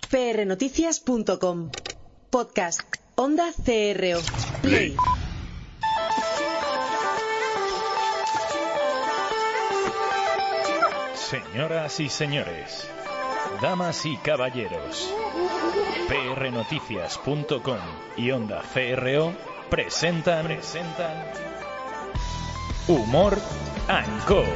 prnoticias.com. Podcast Onda CRO. Play. Señoras y señores, damas y caballeros, prnoticias.com y Onda CRO presentan Humor & Co.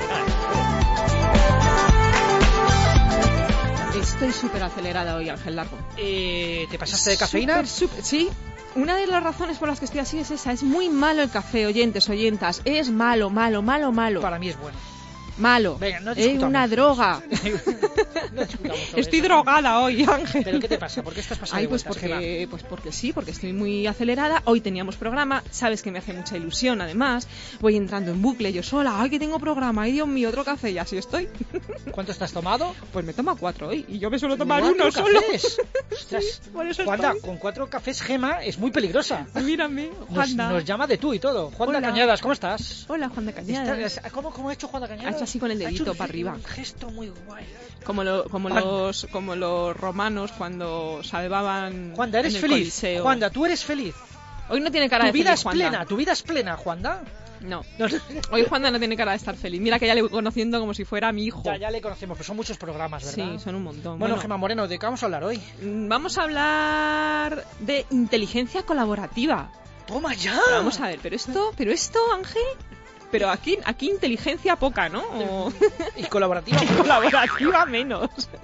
Estoy súper acelerada hoy, Ángel Largo. ¿Te pasaste de cafeína? Sí. Una de las razones por las que estoy así es esa. Es muy malo el café, oyentas. Es malo. Para mí es bueno. Malo. Venga, no es discutamos. una droga. No discutamos sobre Estoy eso. drogada hoy, Ángel. ¿Pero qué te pasa? ¿Por qué estás pasando de vueltas, Gema? Porque sí, porque estoy muy acelerada. Hoy teníamos programa, sabes que me hace mucha ilusión, además. Voy entrando en bucle yo sola. ¡Ay, que tengo programa! ¡Ay, Dios mío, otro café! Y así estoy. ¿Cuánto estás tomado? Pues me toma 4 hoy. Y yo me suelo tomar ¿4 uno solo. cafés? Ostras, Por eso Juanda, estoy. con 4 cafés, Gema, es muy peligrosa. Mírame, Nos Juanda. llama de tú y todo. Juanda Hola. Cañadas, ¿cómo estás? Hola, Juanda Cañadas. ¿Cómo ha hecho Juanda Cañadas? Ha hecho así con el dedito Ha hecho un para arriba. Un gesto muy guay. Como los romanos cuando salvaban Juanda, ¿eres en el feliz? Coliseo. Juanda, ¿tú eres feliz? Hoy no tiene cara Tu de vida feliz, es Juanda. plena, tu vida es plena, Juanda. No. No, Hoy Juanda no tiene cara de estar feliz. Mira que ya le voy conociendo como si fuera mi hijo. ya le conocemos, pero son muchos programas, ¿verdad? Sí, son un montón. Bueno, Gema Moreno, ¿de qué vamos a hablar hoy? Vamos a hablar de inteligencia colaborativa. ¡Toma ya! Pero vamos a ver, pero esto, Ángel, pero aquí inteligencia poca, ¿no? O Y colaborativa. colaborativa menos.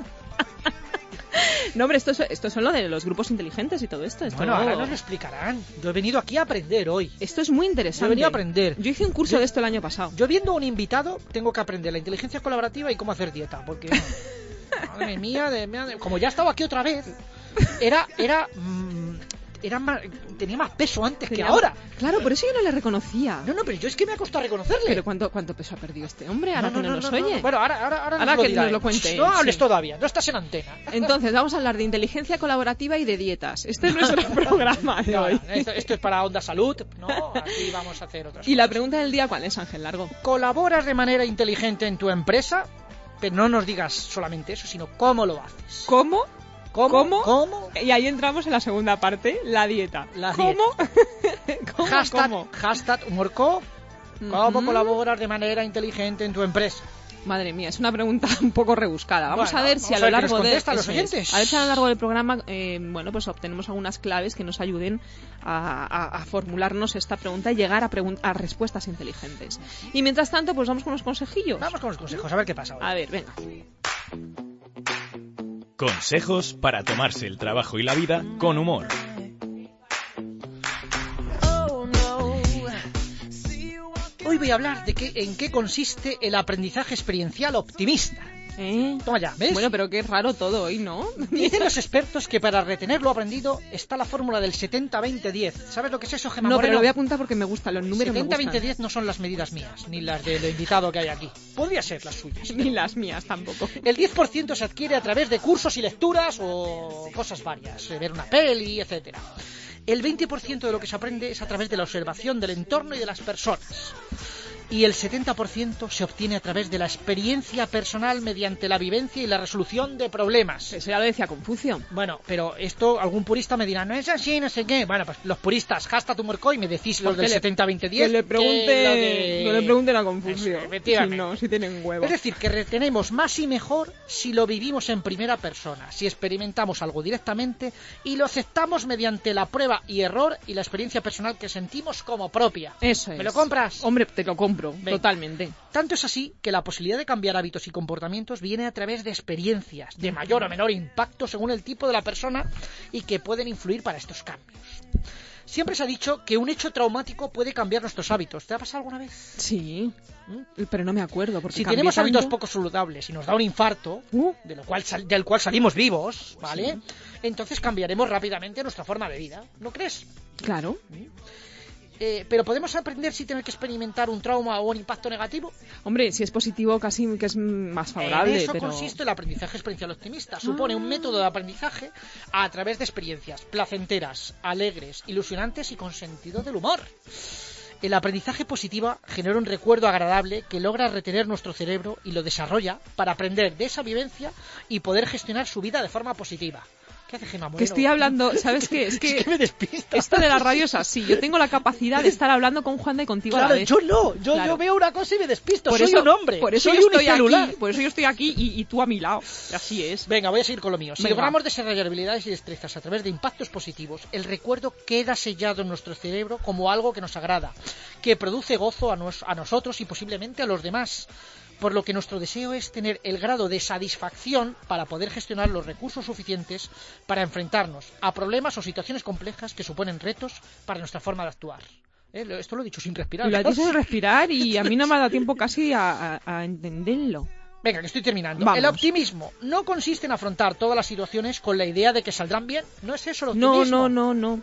No, hombre, esto son lo de los grupos inteligentes y todo esto. Bueno, ahora nos lo explicarán. Yo he venido aquí a aprender hoy. Esto es muy interesante. Yo he venido a aprender. Yo hice un curso de esto el año pasado. Yo viendo a un invitado tengo que aprender la inteligencia colaborativa y cómo hacer dieta, porque madre mía, como ya estaba aquí otra vez, tenía más peso antes que ahora. Claro, por eso yo no le reconocía. No, pero yo es que me ha costado reconocerle. Pero ¿cuánto peso ha perdido este hombre? Ahora que no nos oye. Bueno, ahora Ahora lo que dirá nos lo él. cuente No él, hables sí. todavía, no estás en antena. Entonces, vamos a hablar de inteligencia colaborativa y de dietas. Este es nuestro programa de hoy. Esto es para Onda Salud, ¿no? Aquí vamos a hacer otras Y la cosas. pregunta del día, ¿cuál es, Ángel Largo? ¿Colaboras de manera inteligente en tu empresa? Pero no nos digas solamente eso, sino cómo lo haces. ¿Cómo? ¿Cómo? Y ahí entramos en la segunda parte, la dieta. La ¿Cómo? ¿Cómo? Hashtag HumorCo. ¿Cómo Ujú. colaboras de manera inteligente en tu empresa? Madre mía, es una pregunta un poco rebuscada. Vamos Bueno, a ver si vamos a a lo ver qué largo nos de contestan los eso es. oyentes. A ver si a lo largo del programa, pues obtenemos algunas claves que nos ayuden a formularnos esta pregunta y llegar a respuestas inteligentes. Y mientras tanto, pues vamos con los consejillos. Vamos con los consejos, a ver qué pasa hoy. A ver, venga. Consejos para tomarse el trabajo y la vida con humor. Hoy voy a hablar de en qué consiste el aprendizaje experiencial optimista. Toma ya, ¿ves? Bueno, pero qué raro todo hoy, ¿no? Dicen los expertos que para retener lo aprendido está la fórmula del 70-20-10. ¿Sabes lo que es eso, Gema No, Moreno? pero lo voy a apuntar porque me gustan, los números me gustan. 70-20-10 no son las medidas mías, ni las del invitado que hay aquí. Podría ser las suyas. Ni las mías tampoco. El 10% se adquiere a través de cursos y lecturas o cosas varias, ver una peli, etcétera. El 20% de lo que se aprende es a través de la observación del entorno y de las personas. Y el 70% se obtiene a través de la experiencia personal mediante la vivencia y la resolución de problemas. Eso ya lo decía Confucio. Bueno, pero esto algún purista me dirá, no es así, no sé qué. Bueno, pues los puristas, hashtag HumorCo y me decís los del 70-20-10. Que le pregunten a Confucio. Eso, efectivamente. Si no, si tienen huevo. Es decir, que retenemos más y mejor si lo vivimos en primera persona, si experimentamos algo directamente y lo aceptamos mediante la prueba y error y la experiencia personal que sentimos como propia. Eso es. ¿Me lo compras? Hombre, te lo compro, Venga. totalmente. Tanto es así que la posibilidad de cambiar hábitos y comportamientos viene a través de experiencias de mayor o menor impacto según el tipo de la persona y que pueden influir para estos cambios. Siempre se ha dicho que un hecho traumático puede cambiar nuestros hábitos. ¿Te ha pasado alguna vez? Sí, pero no me acuerdo. Porque Si cambié tenemos tanto. hábitos poco saludables y nos da un infarto, del cual salimos vivos, ¿vale? Sí. Entonces cambiaremos rápidamente nuestra forma de vida, ¿no crees? Claro. Pero ¿podemos aprender sin tener que experimentar un trauma o un impacto negativo? Hombre, si es positivo casi que es más favorable. En eso pero... consiste el aprendizaje experiencial optimista. Supone un método de aprendizaje a través de experiencias placenteras, alegres, ilusionantes y con sentido del humor. El aprendizaje positivo genera un recuerdo agradable que logra retener nuestro cerebro y lo desarrolla para aprender de esa vivencia y poder gestionar su vida de forma positiva. ¿Qué hace Gemma Moreno? Que estoy hablando, ¿sabes qué? Es que me despista. esto de la radio es así. Yo tengo la capacidad de estar hablando con Juanda y contigo a la Claro, vez. yo no. Claro. Yo veo una cosa y me despisto. Por Soy eso, un hombre. Por eso soy yo un estoy celular. aquí. Por eso yo estoy aquí y tú a mi lado. Así es. Venga, voy a seguir con lo mío. Si Venga. logramos desarrollar habilidades y destrezas a través de impactos positivos, el recuerdo queda sellado en nuestro cerebro como algo que nos agrada, que produce gozo a nosotros y posiblemente a los demás. Por lo que nuestro deseo es tener el grado de satisfacción para poder gestionar los recursos suficientes para enfrentarnos a problemas o situaciones complejas que suponen retos para nuestra forma de actuar. Esto lo he dicho sin respirar. Y lo has dicho de respirar y a mí no me ha dado tiempo casi a entenderlo. Venga, que estoy terminando. Vamos. El optimismo no consiste en afrontar todas las situaciones con la idea de que saldrán bien. No es eso el optimismo. No.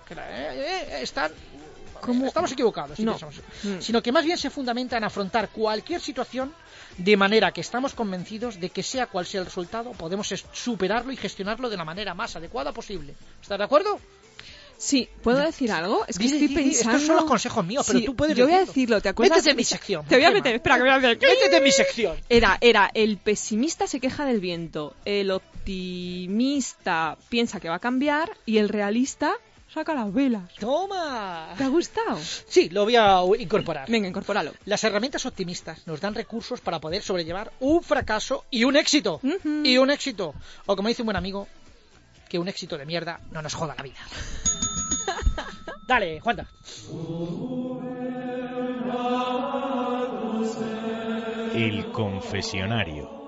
Estamos equivocados si No. pensamos eso. Sino que más bien se fundamenta en afrontar cualquier situación de manera que estamos convencidos de que sea cual sea el resultado, podemos superarlo y gestionarlo de la manera más adecuada posible. ¿Estás de acuerdo? Sí, ¿puedo decir algo? Es que estoy pensando... Estos son los consejos míos, pero Sí, tú puedes yo voy a decirlo. decirlo, ¿te acuerdas? Métete en mi sección. Te voy a Gemma. meter, espera, que voy a hacer... Métete en mi sección. Era el pesimista se queja del viento, el optimista piensa que va a cambiar y el realista saca las velas. ¡Toma! ¿Te ha gustado? Sí, lo voy a incorporar. Venga, incorpóralo. Las herramientas optimistas nos dan recursos para poder sobrellevar un fracaso y un éxito. Ujú. Y un éxito. O como dice un buen amigo, que un éxito de mierda no nos joda la vida. Dale, Juanda. El confesionario.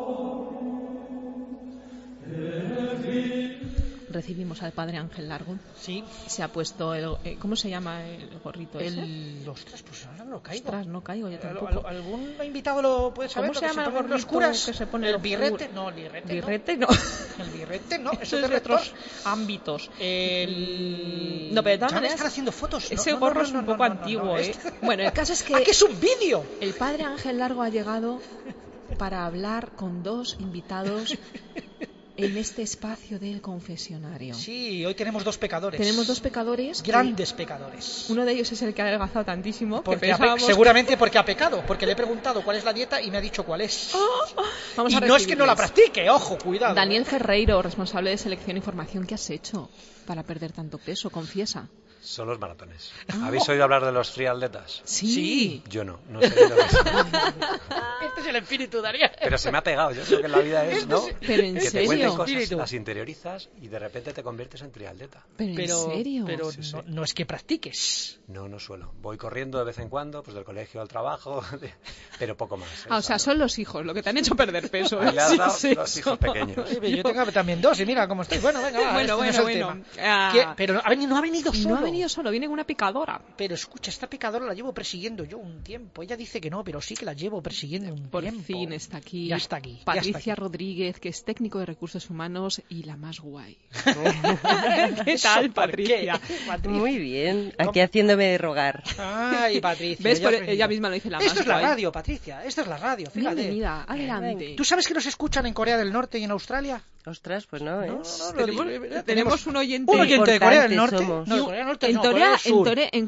Recibimos al padre Ángel Largo. Sí. Se ha puesto el... ¿cómo se llama el gorrito ese? Ostras, pues ahora no caigo. Ostras, no caigo yo tampoco. ¿Algún invitado lo puede saber? ¿Cómo se llama el ponen los gorrito curas? que se pone ¿El los birrete? curas? No, el birrete. ¿Birrete? No. El birrete, no. Eso Eso es de de otros rector. ámbitos. El... No, pero de todas Ya me maneras, están haciendo fotos. Ese No, gorro no, es no, un no, poco no, no, antiguo, no, ¿eh? Bueno, el caso es que... ¡Ah, que es un vídeo! El padre Ángel Largo ha llegado para hablar con dos invitados en este espacio del confesionario. Sí, hoy tenemos dos pecadores. Tenemos dos pecadores. Grandes pecadores. Uno de ellos es el que ha adelgazado tantísimo. Que Porque pensábamos... seguramente porque ha pecado. Porque le he preguntado cuál es la dieta y me ha dicho cuál es. Vamos y a no es que no la recibirles. practique, ojo, cuidado. Daniel Ferreiro, responsable de selección e información, ¿qué has hecho para perder tanto peso? Confiesa. Son los maratones. ¿Habéis oído hablar de los triatletas? Sí. Yo no sé lo que es. Este es el espíritu, Daniel. Pero se me ha pegado. Yo creo que la vida es, ¿no? Pero en que te serio. cuenten cosas, Espíritu. las interiorizas y de repente te conviertes en triatleta. Pero en serio. Pero Sí, sí. no es que practiques. No suelo. Voy corriendo de vez en cuando, pues del colegio al trabajo, pero poco más. ¿eh? Ah, o sea, son los hijos lo que te han hecho perder peso. Ahí le has Sí, dado sí, los eso. hijos pequeños. Yo tengo también dos y mira cómo estoy. Bueno, venga, va, Bueno, este no es el bueno. tema. Ah. Pero no ha venido solo. No ha venido solo, viene con una picadora. Pero escucha, esta pecadora la llevo persiguiendo yo un tiempo. Ella dice que no, pero sí que la llevo persiguiendo un Por tiempo. fin está aquí. Ya está aquí. Patricia Rodríguez, que es técnico de recursos humanos y la más guay. ¿Qué ¿Eso tal, por Patricia? qué? Patricia. Muy bien, aquí haciéndome de rogar. Ay, Patricia. ¿Ves? ya has Por- venido. ella misma lo dice, la Esto más es la guay. radio, Patricia. Esto es la radio, fíjate. Bienvenida, adelante. ¿Tú sabes que nos escuchan en Corea del Norte y en Australia? Ostras, pues no, ¿eh? Tenemos un oyente. Un oyente de Corea del Importantes Norte. somos. No, de Corea del Norte En no, Corea, Corea del Sur.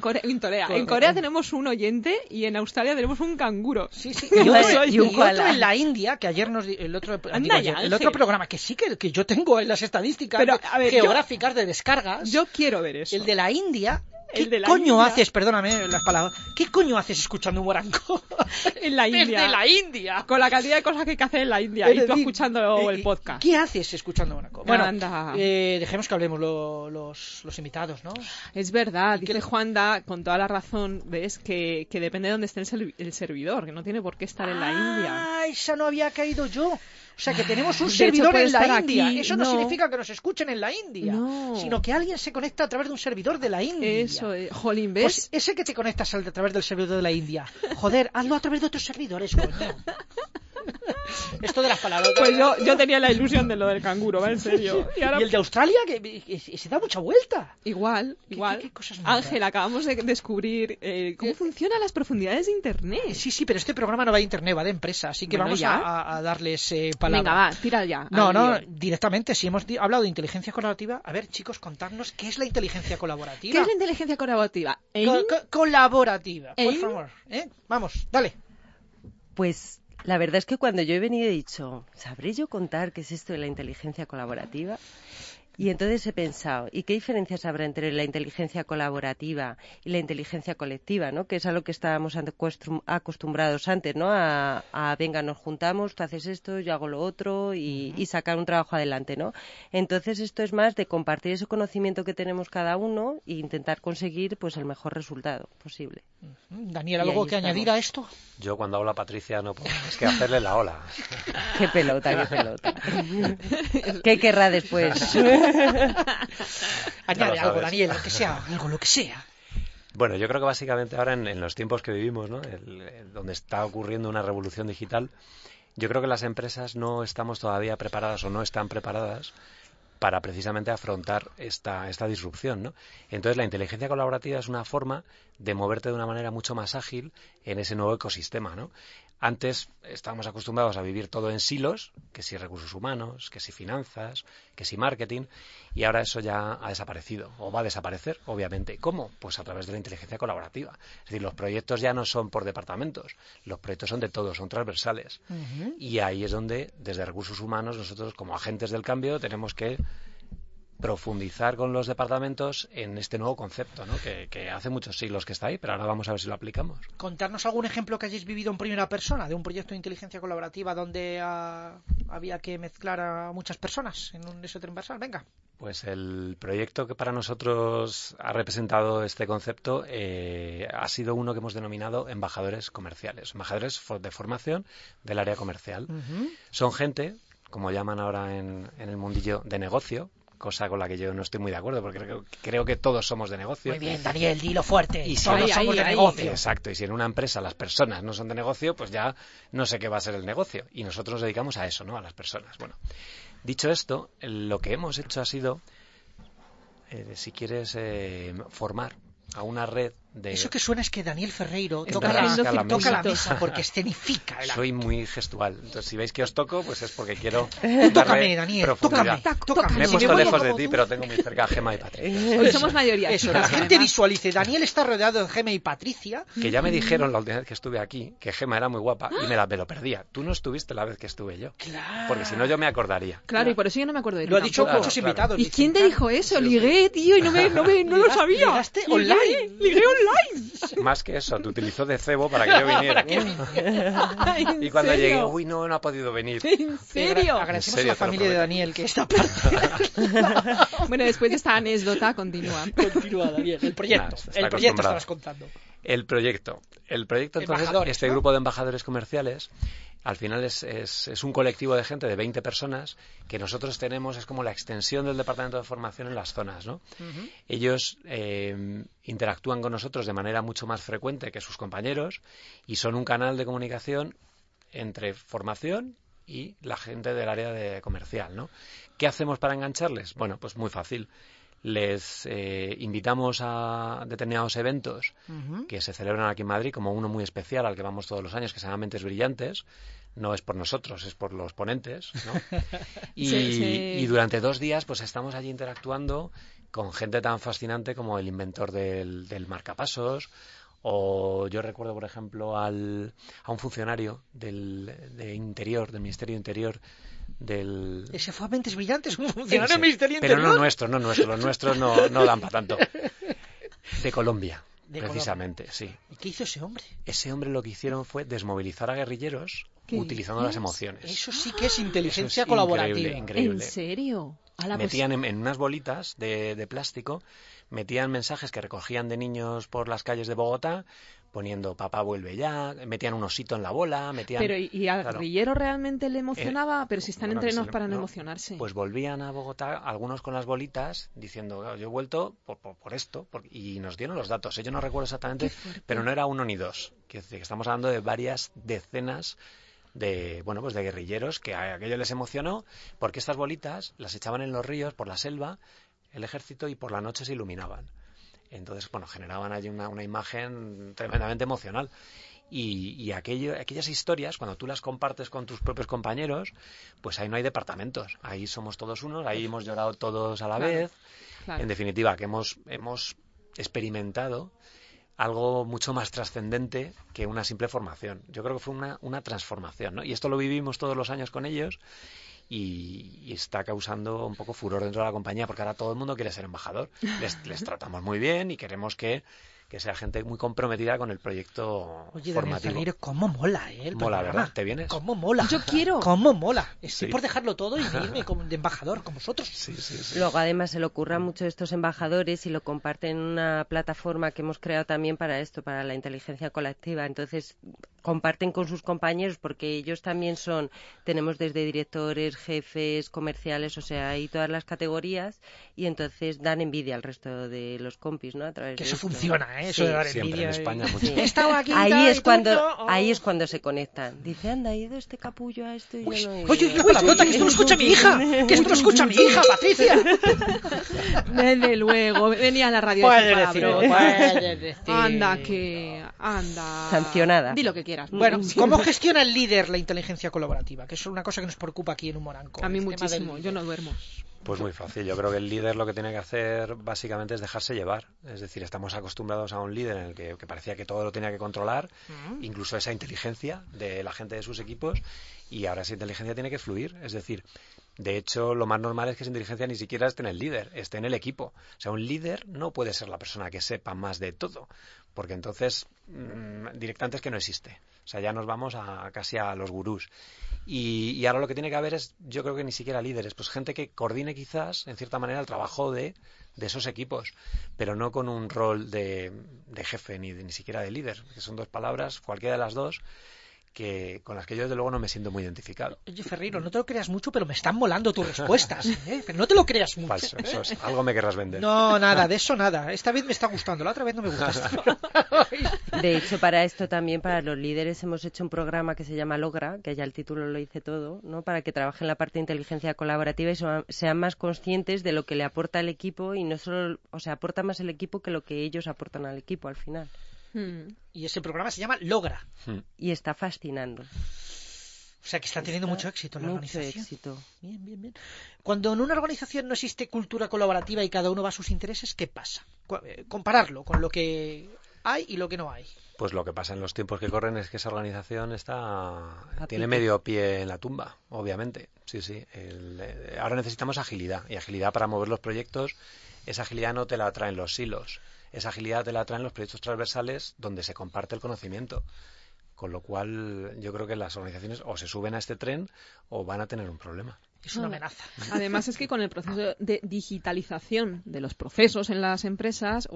en Corea tenemos un oyente y en Australia tenemos un canguro. Sí, sí. Y Y un- otro, y un koala. en la India, que ayer el otro Ángel. programa, que sí que yo tengo en las estadísticas Pero, a ver, geográficas de descargas, Yo quiero ver eso. el de la India. ¿Qué El de la coño India. haces? Perdóname las palabras. ¿Qué coño haces escuchando un guarango? En la India. Desde la India. Con la cantidad de cosas que hay que hacer en la India. Es Y tú decir, escuchando el podcast. ¿Qué haces escuchando un guarango? Bueno, Anda. dejemos que hablemos los invitados, ¿no? Es verdad, ¿Y dice qué- Juanda, con toda la razón, ves que depende de dónde esté el servidor, que no tiene por qué estar en la India. Ah, esa no había caído yo. O sea, que tenemos un De hecho, servidor puede en la estar India. aquí. Eso no No. significa que nos escuchen en la India, No. sino que alguien se conecta a través de un servidor de la India. Eso, jolín, ¿ves? Pues ese que te conectas a través del servidor de la India. Joder, hazlo a través de otros servidores, coño. Esto de las palabras. Pues yo tenía la ilusión de lo del canguro, ¿va? En serio. Y ahora... Y el de Australia, que se da mucha vuelta. Igual. qué cosas más Ángel, acabamos de descubrir cómo funcionan las profundidades de Internet. Sí, pero este programa no va de internet, va de empresa, así que Bueno, vamos ya. a darles palabra. Venga, va, tira ya. No, al no, lío. directamente, si hemos hablado de inteligencia colaborativa, a ver, chicos, contadnos qué es la inteligencia colaborativa. ¿Qué es la inteligencia colaborativa? Colaborativa, por ¿Eh? favor. Vamos, dale. Pues la verdad es que cuando yo he venido he dicho, ¿sabré yo contar qué es esto de la inteligencia colaborativa? Y entonces he pensado, ¿y qué diferencias habrá entre la inteligencia colaborativa y la inteligencia colectiva, ¿no? Que es a lo que estábamos acostumbrados antes, ¿no? Venga, nos juntamos, tú haces esto, yo hago lo otro y sacar un trabajo adelante, ¿no? Entonces esto es más de compartir ese conocimiento que tenemos cada uno e intentar conseguir pues el mejor resultado posible. Daniel, ¿algo que añadir a esto? Yo cuando hablo a Patricia no puedo, es que hacerle la ola. Qué pelota, qué pelota. ¿Qué querrá después? Añade algo, Daniel, lo que sea, algo, lo que sea. Bueno, yo creo que básicamente ahora en los tiempos que vivimos, ¿no? Donde está ocurriendo una revolución digital, yo creo que las empresas no estamos todavía preparadas o no están preparadas para precisamente afrontar esta disrupción, ¿no? Entonces la inteligencia colaborativa es una forma de moverte de una manera mucho más ágil en ese nuevo ecosistema, ¿no? Antes estábamos acostumbrados a vivir todo en silos, que si recursos humanos, que si finanzas, que si marketing, y ahora eso ya ha desaparecido, o va a desaparecer, obviamente. ¿Cómo? Pues a través de la inteligencia colaborativa. Es decir, los proyectos ya no son por departamentos, los proyectos son de todos, son transversales. Y ahí es donde, desde recursos humanos, nosotros como agentes del cambio tenemos que profundizar con los departamentos en este nuevo concepto, ¿no? Que hace muchos siglos que está ahí, pero ahora vamos a ver si lo aplicamos. Contarnos algún ejemplo que hayáis vivido en primera persona de un proyecto de inteligencia colaborativa donde había que mezclar a muchas personas en un eso transversal. Venga. Pues el proyecto que para nosotros ha representado este concepto ha sido uno que hemos denominado embajadores comerciales, embajadores de formación del área comercial. Son gente, como llaman ahora en el mundillo, de negocio, cosa con la que yo no estoy muy de acuerdo, porque creo que todos somos de negocio. Muy bien, Daniel, dilo fuerte. Y si todos somos de negocio. Exacto, y si en una empresa las personas no son de negocio, pues ya no sé qué va a ser el negocio. Y nosotros nos dedicamos a eso, ¿no? A las personas. Bueno, dicho esto, lo que hemos hecho ha sido, si quieres, formar a una red de... Eso que suena es que Daniel Ferreiro Está toca la haciendo mesa porque escenifica el acto. Soy muy gestual. Entonces, si veis que os toco, pues es porque quiero Tócame, darle Daniel, profundidad. tócame. Me he Si puesto voy lejos a- de ti, pero tengo muy cerca a Gemma y Patricia. Hoy somos mayoría. Eso, chicas, la gente además. visualice. Daniel está rodeado de Gema y Patricia. Que ya me dijeron la última vez que estuve aquí que Gemma era muy guapa y me lo perdía. Tú no estuviste la vez que estuve yo. Claro. Porque si no, yo me acordaría. Claro, y por eso yo no me acuerdo de ti Lo ha dicho tampoco. muchos Claro. invitados. ¿Y dicen, quién te claro. dijo eso? Ligué, tío, y no lo sabía. Ligaste online. Ligué online. Más que eso, te utilizó de cebo para que yo viniera. Y cuando ¿En llegué, serio? uy, no ha podido venir. ¿En serio? Agradecemos En serio, a la te lo familia de prometo. Daniel que esta parte. Bueno, después de esta anécdota, continúa. Continúa, Daniel. El proyecto. Está El proyecto acostumbrado. estabas contando. El proyecto entonces, Embajadores, este ¿no? grupo de embajadores comerciales, al final es un colectivo de gente de 20 personas que nosotros tenemos, es como la extensión del departamento de formación en las zonas, ¿no? Ellos interactúan con nosotros de manera mucho más frecuente que sus compañeros y son un canal de comunicación entre formación y la gente del área de comercial, ¿no? ¿Qué hacemos para engancharles? Bueno, pues muy fácil. Les invitamos a determinados eventos que se celebran aquí en Madrid, como uno muy especial al que vamos todos los años, que se llama Mentes Brillantes. No es por nosotros, es por los ponentes, ¿no? Y durante 2 días pues estamos allí interactuando con gente tan fascinante como el inventor del marcapasos, o yo recuerdo, por ejemplo, a un funcionario del Ministerio de Interior, Ese fue a Mentes Brillantes, un funcionario Ese, del Ministerio pero Interior. no nuestro, los nuestros no dan para tanto. De Colombia, De precisamente, sí. ¿Y qué hizo ese hombre? Ese hombre lo que hicieron fue desmovilizar a guerrilleros utilizando las emociones. Eso sí que es inteligencia Eso es colaborativa. increíble. ¿En serio? Ala, pues- Metían en unas bolitas de plástico, metían mensajes que recogían de niños por las calles de Bogotá, poniendo papá vuelve ya, metían un osito en la bola, metían... Pero ¿y al Claro. guerrillero realmente le emocionaba? Pero si están Bueno, que entrenados sí, para no no. emocionarse. Pues volvían a Bogotá, algunos con las bolitas, diciendo, "Claro, yo he vuelto por esto", y nos dieron los datos. Yo no recuerdo exactamente, pero no era 1 ni 2. Quiero decir que estamos hablando de varias decenas de guerrilleros que a aquello les emocionó, porque estas bolitas las echaban en los ríos, por la selva, el ejército, y por la noche se iluminaban. Entonces, generaban allí una imagen tremendamente emocional. Y aquellas historias, cuando tú las compartes con tus propios compañeros, pues ahí no hay departamentos. Ahí somos todos unos, ahí hemos llorado todos a la vez. Claro. En definitiva, que hemos experimentado algo mucho más trascendente que una simple formación. Yo creo que fue una transformación, ¿no? Y esto lo vivimos todos los años con ellos. y está causando un poco furor dentro de la compañía, porque ahora todo el mundo quiere ser embajador. Les tratamos muy bien y queremos que sea gente muy comprometida con el proyecto Oye, Daniel formativo. Ferreiro, cómo mola, el Mola, programa. ¿verdad? ¿Te vienes? Cómo mola. Yo quiero. Cómo mola. Estoy Sí. por dejarlo todo y irme de embajador con vosotros. Sí. Luego, además, se le ocurran mucho estos embajadores y lo comparten en una plataforma que hemos creado también para esto, para la inteligencia colectiva. Entonces, comparten con sus compañeros porque ellos también tenemos desde directores, jefes, comerciales, o sea, hay todas las categorías y entonces dan envidia al resto de los compis, ¿no? A través Que de eso esto. funciona, ¿eh? Eso Sí. de dar Siempre envidia. en España mucho. Sí. He estado aquí Ahí tal, es y tú cuando no. Oh. ahí es cuando se conectan. Dice, anda, ha ido este capullo a esto y yo no he ido. Oye, la palabrota, que esto lo escucha mi hija. Que esto lo escucha mi hija, Patricia. Desde luego, venía a la radio Puedes de decirlo, palabrotas. puedes decir. Anda. Sancionada. Di lo que quieras. Bueno, ¿cómo gestiona el líder la inteligencia colaborativa? Que eso es una cosa que nos preocupa aquí en Humor Anco. A mí el tema del muchísimo, líder. yo no duermo. Pues muy fácil. Yo creo que el líder lo que tiene que hacer básicamente es dejarse llevar. Es decir, estamos acostumbrados a un líder en el que parecía que todo lo tenía que controlar, incluso esa inteligencia de la gente de sus equipos, y ahora esa inteligencia tiene que fluir. Es decir, de hecho, lo más normal es que esa inteligencia ni siquiera esté en el líder, esté en el equipo. O sea, un líder no puede ser la persona que sepa más de todo, porque entonces directamente es que no existe. O sea, ya nos vamos casi a los gurús. Y ahora lo que tiene que haber es, yo creo que ni siquiera líderes, pues gente que coordine quizás, en cierta manera, el trabajo de esos equipos, pero no con un rol de jefe ni siquiera de líder, que son dos palabras, cualquiera de las dos, con las que yo desde luego no me siento muy identificado. Oye, Ferreiro, no te lo creas mucho, pero me están molando tus respuestas, ¿eh? Pero no te lo creas mucho. Falso, ¿eh? eso es, algo me querrás vender. No, nada, de eso nada. Esta vez me está gustando, la otra vez no me gustaste. De hecho, para esto también, para los líderes, hemos hecho un programa que se llama Logra, que ya el título lo dice todo, ¿no? Para que trabajen la parte de inteligencia colaborativa y sean más conscientes de lo que le aporta el equipo y no solo, o sea, aporta más el equipo que lo que ellos aportan al equipo al final. Y ese programa se llama Logra. Y está fascinando. O sea, que está teniendo mucho éxito en la Mucho organización. éxito. Bien, bien, bien. Cuando en una organización no existe cultura colaborativa y cada uno va a sus intereses, ¿qué pasa? Compararlo con lo que hay y lo que no hay. Pues lo que pasa en los tiempos que corren es que esa organización tiene medio pie en la tumba, obviamente. Sí. Ahora necesitamos agilidad, y agilidad para mover los proyectos. Esa agilidad no te la traen los silos. Esa agilidad te la traen los proyectos transversales donde se comparte el conocimiento. Con lo cual, yo creo que las organizaciones o se suben a este tren o van a tener un problema. Es una amenaza. Además es que con el proceso de digitalización de los procesos en las empresas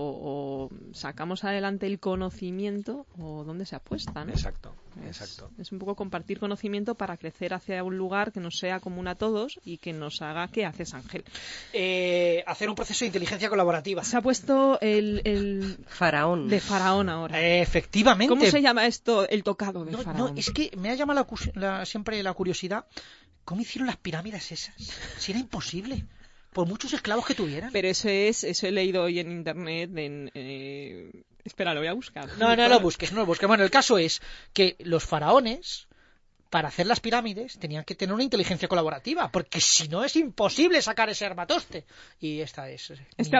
o sacamos adelante el conocimiento o dónde se apuesta, ¿no? Exacto. Es un poco compartir conocimiento para crecer hacia un lugar que nos sea común a todos y que nos haga ¿qué haces, Ángel? Hacer un proceso de inteligencia colaborativa. Se ha puesto el Faraón. de faraón ahora. Efectivamente. ¿Cómo se llama esto? El tocado de faraón. No, es que me ha llamado siempre la curiosidad. ¿Cómo hicieron las pirámides esas? Si era imposible. Por muchos esclavos que tuvieran. Pero eso he leído hoy en internet. Espera, lo voy a buscar. No lo busques. Bueno, el caso es que los faraones, para hacer las pirámides, tenían que tener una inteligencia colaborativa, porque si no es imposible sacar ese armatoste. Y esta es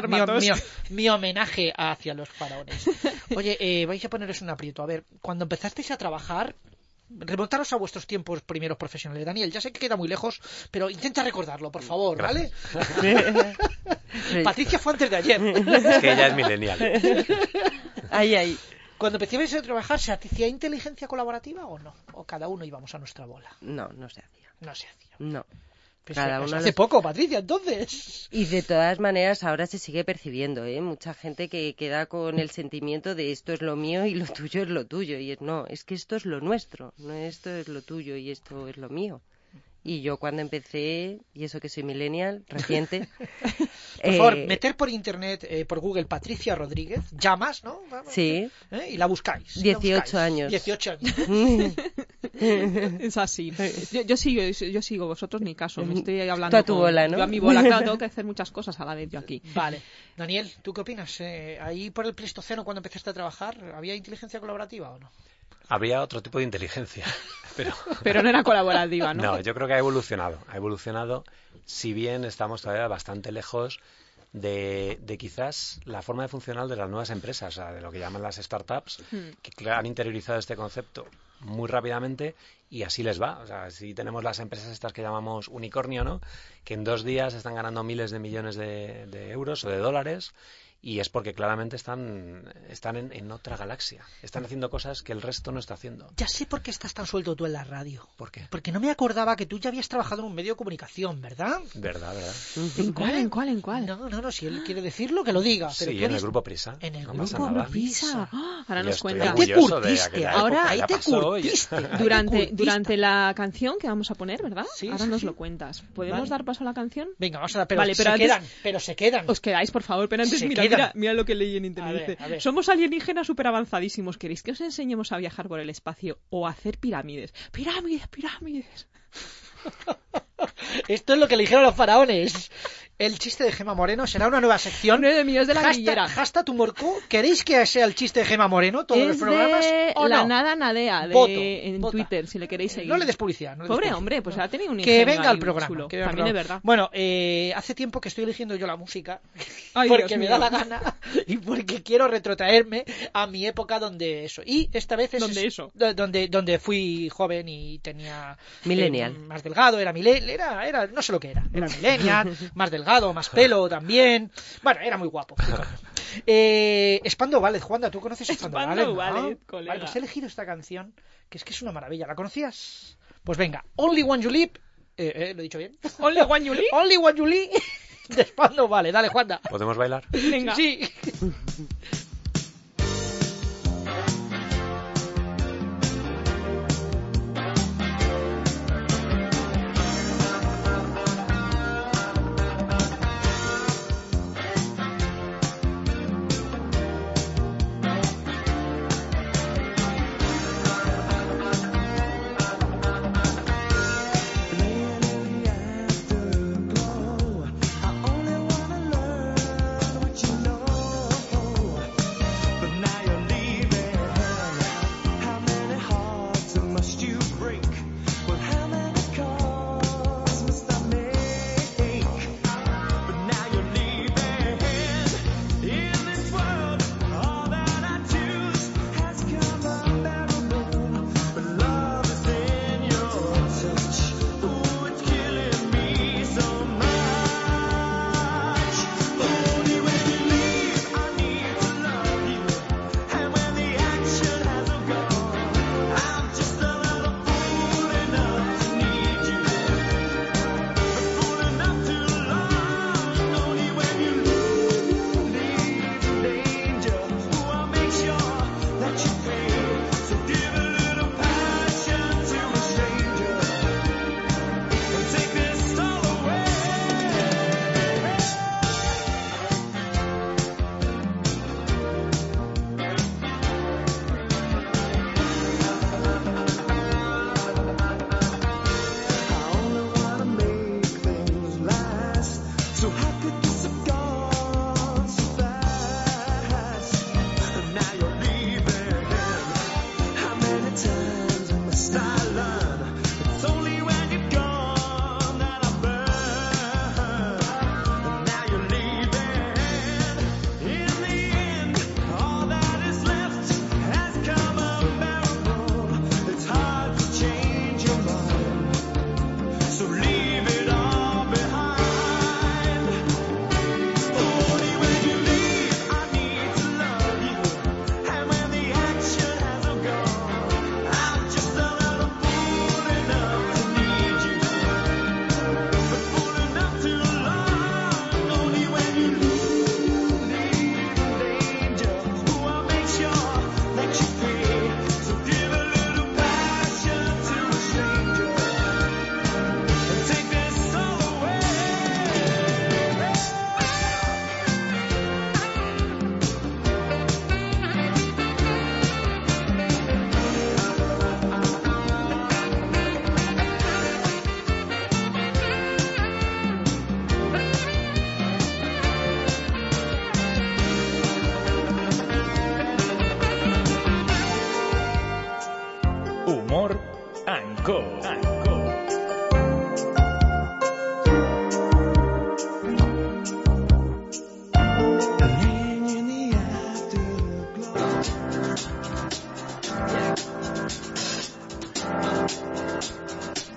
mi homenaje hacia los faraones. Oye, vais a poneros un aprieto. A ver, cuando empezasteis a trabajar, remontaros a vuestros tiempos primeros profesionales. Daniel, ya sé que queda muy lejos, pero intenta recordarlo, por favor, ¿vale? Patricia fue antes de ayer. Es que ella es millennial. Ahí. Cuando empezabais a trabajar, ¿se hacía inteligencia colaborativa o no? ¿O cada uno íbamos a nuestra bola? No se hacía. No se hacía. No. Pues Cada uno hace poco, Patricia, entonces. Y de todas maneras ahora se sigue percibiendo, ¿eh? Mucha gente que queda con el sentimiento de esto es lo mío y lo tuyo es lo tuyo. Y es que esto es lo nuestro, no esto es lo tuyo y esto es lo mío. Y yo cuando empecé, y eso que soy millennial, reciente... Por favor, meter por internet, por Google, Patricia Rodríguez, llamas, ¿no? Sí. Y la buscáis. 18 años. 18 años. Es así. Yo sigo, vosotros ni caso. Me estoy hablando Tú a tu bola, ¿no? Yo a mi bola, claro, tengo que hacer muchas cosas a la vez yo aquí. Vale. Daniel, ¿tú qué opinas? Ahí por el Pleistoceno, cuando empezaste a trabajar, ¿había inteligencia colaborativa o no? Habría otro tipo de inteligencia, pero no era colaborativa, ¿no? No, yo creo que ha evolucionado, si bien estamos todavía bastante lejos de quizás la forma de funcionar de las nuevas empresas, o sea, de lo que llaman las startups, que han interiorizado este concepto muy rápidamente y así les va. O sea, si tenemos las empresas estas que llamamos unicornio, ¿no? Que en 2 días están ganando miles de millones de euros o de dólares. Y es porque claramente están en otra galaxia. Están haciendo cosas que el resto no está haciendo. Ya sé por qué estás tan suelto tú en la radio. ¿Por qué? Porque no me acordaba que tú ya habías trabajado en un medio de comunicación, ¿verdad? Verdad. ¿En cuál? No, si él quiere decirlo, que lo diga. Pero Sí, tú en eres... el Grupo Prisa. En el No Grupo pasa nada. Prisa. Ahora Yo nos estoy cuenta. Ahí te orgulloso de curtiste, aquella ahora época, ahí ya te pasó y- curtiste. Durante la canción que vamos a poner, ¿verdad? Sí, Ahora sí, nos sí. lo cuentas. ¿Podemos Vale. dar paso a la canción? Venga, vamos a dar, pero, Vale, pero se antes- quedan, pero se quedan. Os quedáis, por favor, pero antes Se mira, quedan. mira lo que leí en internet. A ver, Dice, a ver. somos alienígenas súper avanzadísimos. ¿Queréis que os enseñemos a viajar por el espacio o a hacer pirámides? ¡Pirámides! Esto es lo que le dijeron los faraones. El chiste de Gemma Moreno será una nueva sección. 9 millones de la grillera. Hashtag Tumorcu. ¿Queréis que sea el chiste de Gemma Moreno todos los Es programas de o la no? nada nadea Voto, en vota. Twitter, si le queréis seguir. No le des publicidad. No le des Pobre publicidad. hombre, pues ha tenido un Que ingenio venga ahí al programa. chulo. que venga al También es programa. verdad. Bueno, hace tiempo que estoy eligiendo yo la música. Ay, porque Dios me mío. da la gana y porque quiero retrotraerme a mi época donde eso. Y esta vez es ¿Dónde eso? donde fui joven y tenía Millennial. más delgado, era no sé lo que era millennial, más delgado, más pelo también. Bueno, era muy guapo. Spandau Ballet, Juanda, ¿tú conoces Spandau Ballet? Spandau ¿no? Ballet, colega. Vale, pues he elegido esta canción que es una maravilla. ¿La conocías? Pues venga, Only One You Live. ¿Lo he dicho bien? Only One You Live. Only One You Live de Spandau Ballet. Dale, Juanda. ¿Podemos bailar? Venga. Sí.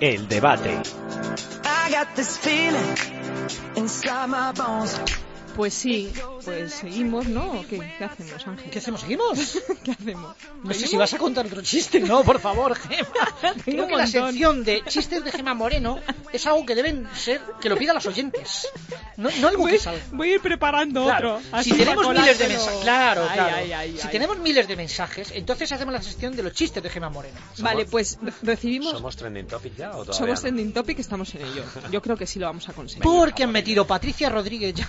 El debate. Pues sí, pues seguimos, ¿no? ¿Qué hacemos, Ángel? ¿Qué hacemos? ¿Seguimos? ¿Qué hacemos? No sé si vas a contar otro chiste. No, por favor, Gema. Creo un que la montón. sección de chistes de Gema Moreno es algo que deben ser, que lo pidan los oyentes. No algo que salga. Voy a ir preparando Claro, otro. si tenemos miles de mensajes, claro. Ay. Si tenemos miles de mensajes, entonces hacemos la sección de los chistes de Gema Moreno. Vale, pues recibimos... ¿Somos trending topic ya o todavía Somos no? trending topic, estamos en ello. Yo creo que sí lo vamos a conseguir. Porque han metido Patricia Rodríguez ya.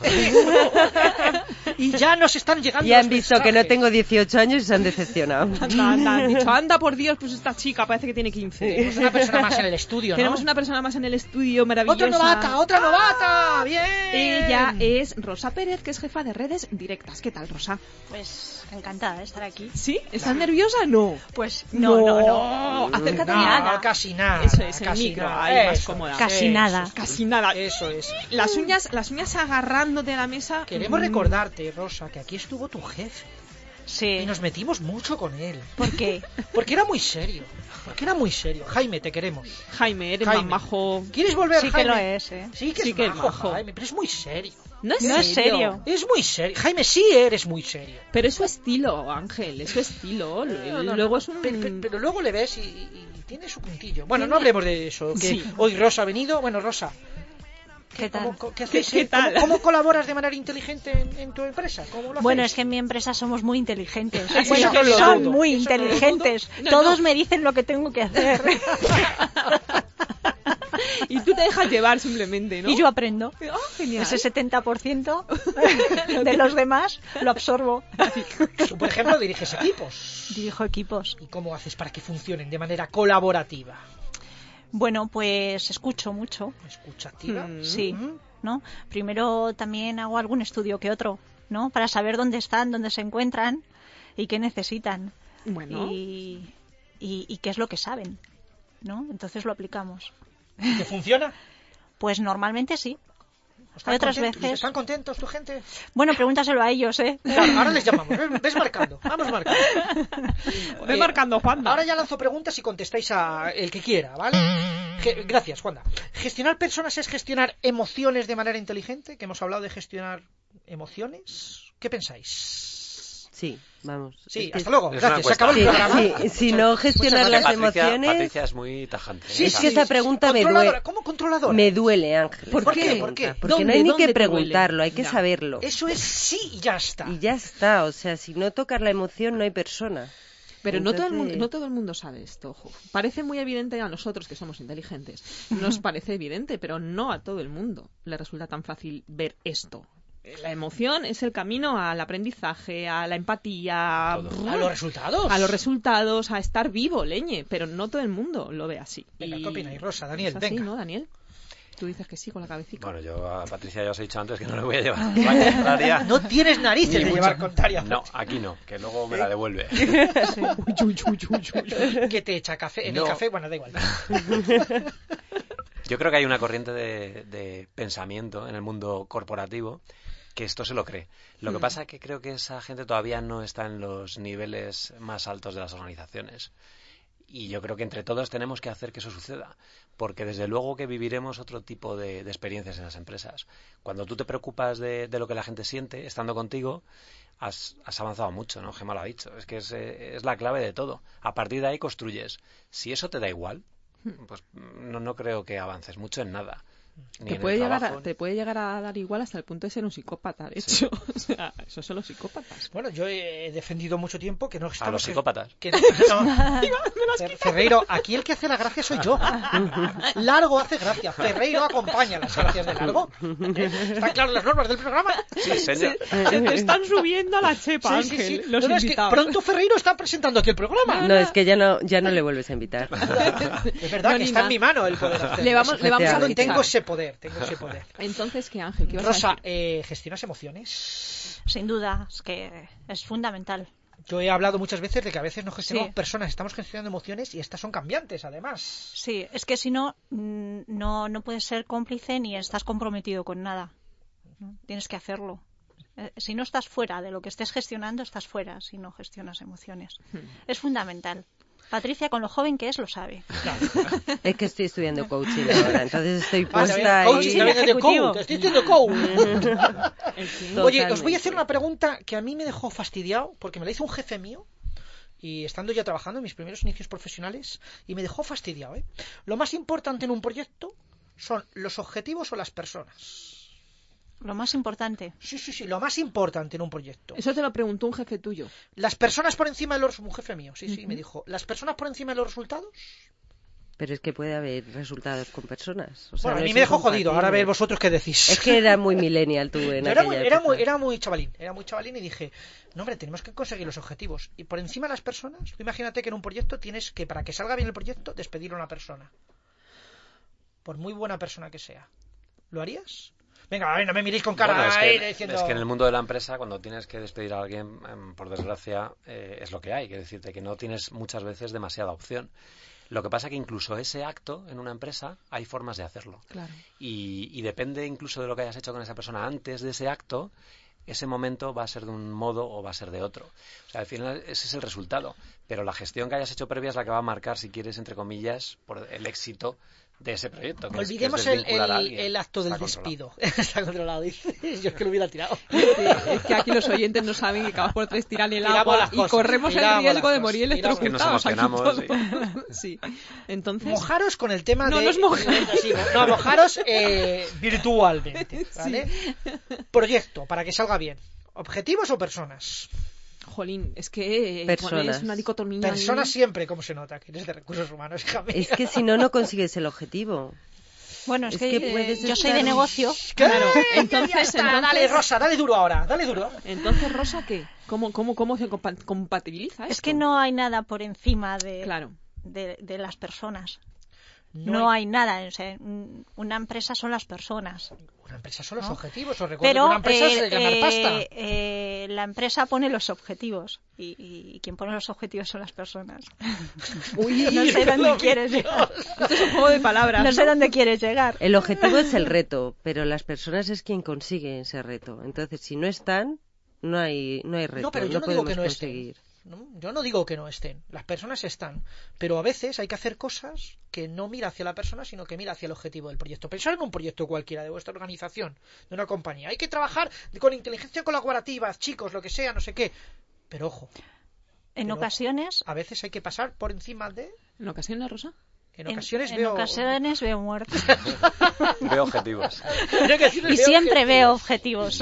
Y ya nos están llegando Y han los visto que no mensajes. tengo 18 años y se han decepcionado. Anda, han dicho, anda por Dios, pues esta chica parece que tiene 15. Tenemos una persona más en el estudio, ¿no? Tenemos una persona más en el estudio, maravillosa. ¡Otra novata! ¡Bien! Ella es Rosa Pérez, que es jefa de redes directas. ¿Qué tal, Rosa? Pues encantada de estar aquí. ¿Sí? ¿Estás nerviosa? No. Pues no. Acércate No, nada. casi nada. Eso es, el casi micro, nada. ahí más Eso, cómoda. Casi nada. Casi nada. Eso es. Las uñas agarrándote a la mesa. Queremos recordarte, Rosa, que aquí estuvo tu jefe. Sí. Y nos metimos mucho con él. ¿Por qué? Porque era muy serio. Jaime, te queremos. Jaime, eres Jaime. más majo. ¿Quieres volver, Sí que Jaime? lo es, ¿eh? Sí que Sí es que es majo, majo. Jaime, pero es muy serio. No es No es serio. Es muy serio. Jaime, sí eres muy serio. Pero es su estilo, Ángel, es su estilo. Luego es un... Pero luego le ves y tiene su puntillo. Bueno, no hablemos de eso. Que Sí. hoy Rosa ha venido. Bueno, Rosa, ¿Qué tal? ¿qué hacéis? ¿Qué tal? ¿Cómo colaboras de manera inteligente en tu empresa? ¿Cómo lo Bueno, hacéis? es que en mi empresa somos muy inteligentes. Eso Bueno, no lo son dudo, muy eso no lo inteligentes. dudo. No, Todos no. me dicen lo que tengo que hacer. Y tú te dejas llevar simplemente, ¿no? Y yo aprendo. Ah, genial. Ese 70% de los demás lo absorbo. Tú, por ejemplo, diriges equipos. Dirijo equipos. ¿Y cómo haces para que funcionen de manera colaborativa? Bueno, pues escucho mucho. Escucha activa. Sí, Mm. ¿no? Primero también hago algún estudio que otro, ¿no? Para saber dónde están, dónde se encuentran y qué necesitan. Bueno. Y qué es lo que saben, ¿no? Entonces lo aplicamos. ¿Te funciona? Pues normalmente sí. ¿Están Hay otras contentos? veces- ¿Están contentos tu gente? Bueno, pregúntaselo a ellos, ¿eh? Claro, ahora les llamamos. Ves marcando. Vamos marcando. Ve marcando, Juanda. Ahora ya lanzo preguntas y contestáis a el que quiera, ¿vale? Gracias, Juanda. ¿Gestionar personas es gestionar emociones de manera inteligente? Que hemos hablado de gestionar emociones. ¿Qué pensáis? Sí, vamos. Sí, Es que- hasta luego. es una Gracias. Se acabó el encuesta. programa. Sí, si no gestionar Muchas las gracias. emociones, Patricia es muy tajante. Sí, es Esa. que esa pregunta me Controladora. duele. ¿Cómo controladora? Me duele, Ángel. ¿Por esa qué? pregunta, ¿Por qué? Porque no ¿Dónde- hay ni dónde que te duele? preguntarlo, hay que Ya. saberlo. Eso es sí y ya está. Y ya está, o sea, si no tocas la emoción no hay persona. Pero no todo Entonces- el mundo sabe esto, ojo. Parece muy evidente a nosotros que somos inteligentes. Nos parece evidente, pero no a todo el mundo le resulta tan fácil ver esto. La emoción es el camino al aprendizaje, a la empatía, ¿A los resultados? a los resultados, a estar vivo, leñe. Pero no todo el mundo lo ve así. Venga, Y- ¿qué opináis, Rosa? Daniel, ¿Es así, venga. ¿no, Daniel? Tú dices que sí con la cabecita. Bueno, yo a Patricia ya os he dicho antes que no le voy a llevar la contraria. No tienes narices Ni de mucho. llevar contraria. No, aquí no, que luego me la devuelve. Que te echa café. En No. el café, bueno, da igual. Yo creo que hay una corriente de pensamiento en el mundo corporativo que esto se lo cree. Lo que pasa es que creo que esa gente todavía no está en los niveles más altos de las organizaciones. Y yo creo que entre todos tenemos que hacer que eso suceda, porque desde luego que viviremos otro tipo de experiencias en las empresas. Cuando tú te preocupas de lo que la gente siente, estando contigo, has avanzado mucho, ¿no? Gemma lo ha dicho. Es que es la clave de todo. A partir de ahí construyes. Si eso te da igual, pues no creo que avances mucho en nada. Ni Te en puede, el llegar trabajo, te puede llegar a dar igual hasta el punto de ser un psicópata, de hecho. O sea, esos son los psicópatas. Bueno, yo he defendido mucho tiempo que no a estamos... los psicópatas. que no- Ferreiro, aquí el que hace la gracia soy yo. Largo hace gracia. Ferreiro acompaña las gracias de Largo. ¿Están claras las normas del programa? Sí, señor. Se te están subiendo a la chepa, Sí, sí, Ángel, sí. los No, no, es que invitados. pronto Ferreiro está presentando aquí el programa. No, es que ya no le vuelves a invitar. Es verdad No, que ni está en nada. mi mano el poder hacerlo. Le vamos a Efectivamente. echar. Tengo ese poder, tengo ese poder. Entonces, ¿qué, Ángel? ¿Qué ibas a Rosa, decir? ¿gestionas emociones? Sin duda, es que es fundamental. Yo he hablado muchas veces de que a veces no gestionamos Sí. personas, estamos gestionando emociones y estas son cambiantes, además. Sí, es que si no, no puedes ser cómplice ni estás comprometido con nada, ¿no? Tienes que hacerlo. Si no estás fuera de lo que estés gestionando, estás fuera si no gestionas emociones. Es fundamental. Patricia, con lo joven que es, lo sabe. Es que estoy estudiando coaching ahora, entonces estoy Vale, puesta coaching, ahí. estoy haciendo coach. Oye, os voy Totalmente. a hacer una pregunta que a mí me dejó fastidiado, porque me la hizo un jefe mío, y estando ya trabajando en mis primeros inicios profesionales, y me dejó fastidiado, ¿eh? Lo más importante en un proyecto son los objetivos o las personas. Lo más importante. Sí, lo más importante en un proyecto. Eso te lo preguntó un jefe tuyo. Las personas por encima de los... Un jefe mío, sí, me dijo. ¿Las personas por encima de los resultados? Pero es que puede haber resultados con personas. O sea, Bueno, a no mí es me dejó jodido. Ahora a ver incompatible. vosotros qué decís. Es que era muy millennial tú en Yo aquella época. era muy chavalín y dije, no hombre, tenemos que conseguir los objetivos. Y por encima de las personas, tú imagínate que en un proyecto tienes que, para que salga bien el proyecto, despedir a una persona. Por muy buena persona que sea. ¿Lo harías? Venga, a ver, no me miréis con cara Bueno, diciendo... es que en el mundo de la empresa, cuando tienes que despedir a alguien, por desgracia, es lo que hay. Quiero decirte que no tienes muchas veces demasiada opción. Lo que pasa que incluso ese acto en una empresa hay formas de hacerlo. Claro. Y depende incluso de lo que hayas hecho con esa persona antes de ese acto, ese momento va a ser de un modo o va a ser de otro. O sea, al final ese es el resultado. Pero la gestión que hayas hecho previa es la que va a marcar, si quieres, entre comillas, por el éxito de ese proyecto. Olvidemos que es desvincular a alguien. el acto del Está despido. Está controlado, dice. Yo es que lo hubiera tirado. Sí, es que aquí los oyentes no saben que cada por tres tiran el Tiramos agua las y cosas, corremos el tiramos riesgo las de morir cosas, tiramos. electrocutados. Que nos emocionamos, aquí todos. Sí. Entonces, Mojaros con el tema No de... nos mojamos. Sí, no, mojaros virtualmente, ¿vale? Proyecto, para que salga bien. ¿Objetivos o personas? jolín, es que Personas. es una dicotomía. Personas ahí. siempre, ¿cómo se nota? Que eres de recursos humanos, hija mía. Es que si no, no consigues el objetivo. Bueno, es Es que, que puedes yo soy estar- de negocio. Claro, Ya entonces, está, dale, Rosa, dale duro ahora, dale duro. Entonces, Rosa, ¿qué? ¿Cómo se compatibiliza esto? Es que no hay nada por encima Claro. de las personas. No hay nada. O sea, una empresa son las personas. Una empresa son los ¿no? objetivos, os recuerdo Pero que una empresa es de ganar pasta. la empresa pone los objetivos y quien pone los objetivos son las personas. Uy, No sé dónde quieres llegar. esto es un juego de palabras. No sé dónde quieres llegar. El objetivo es el reto, pero las personas es quien consigue ese reto. Entonces, si no están, no hay reto. No, pero yo no digo podemos que no conseguir. estén. ¿No? Yo no digo que no estén. Las personas están. Pero a veces hay que hacer cosas que no mira hacia la persona, sino que mira hacia el objetivo del proyecto. Pensar en un proyecto cualquiera de vuestra organización, de una compañía. Hay que trabajar con inteligencia colaborativa, chicos, lo que sea, no sé qué. Pero ojo, En Pero- ocasiones, a veces hay que pasar por encima de... ¿En ocasiones, Rosa? En ocasiones en veo... ocasiones veo muertes. Veo objetivos. En ocasiones Y veo siempre objetivos. veo objetivos.